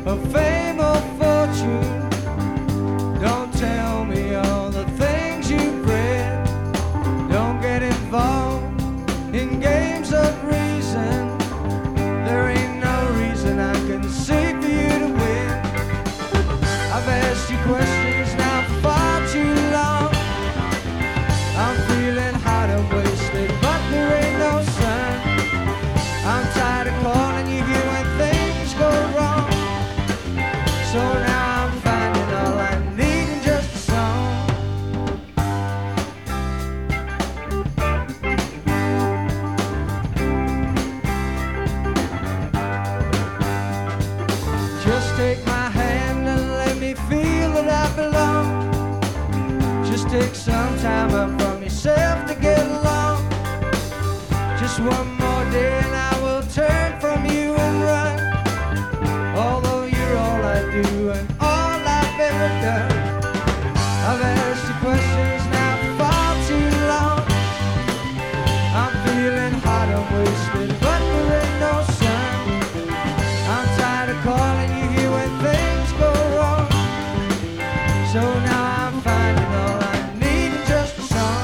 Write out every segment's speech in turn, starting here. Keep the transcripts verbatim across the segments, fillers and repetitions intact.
of fame or fortune. Don't tell me all the things you've read. Don't get involved in games of reason. There ain't no reason I can see for you to win. I've asked you questions now for far too long. I'm feeling hot and wasted, but there ain't no sun. I'm tired of calling you here when things go wrong. So now I'm finding all I need in just a song. Just take my hand and let me feel that I belong. Just take some time up from yourself to get along. Just one more day and I will turn from you and run. Although you're all I do and all I've ever done. I've asked you questions now for far too long. I'm feeling hot and wasted, but there ain't no sun. I'm tired of calling you here when things go wrong. So now I'm finding all I need in just a song.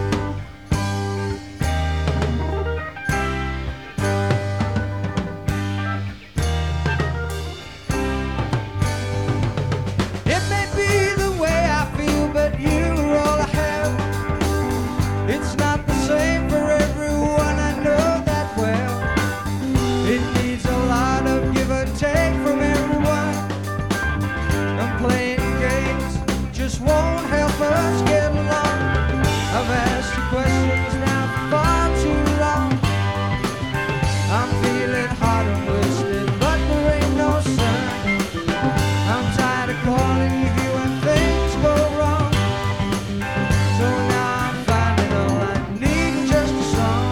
It may be the way I feel, but you're all I have. It's not the same for everyone, I know that well. It needs a lot of give and take from everyone. And playing games just won't help us get along. I've asked you questions now for far too long. I'm feeling hot and wasted, but there ain't no sun. I'm tired of calling you here when things go wrong. So now I'm finding all I need in just a song.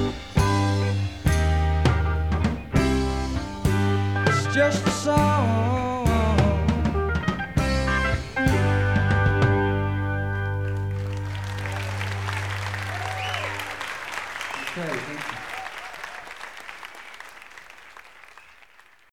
It's just a song.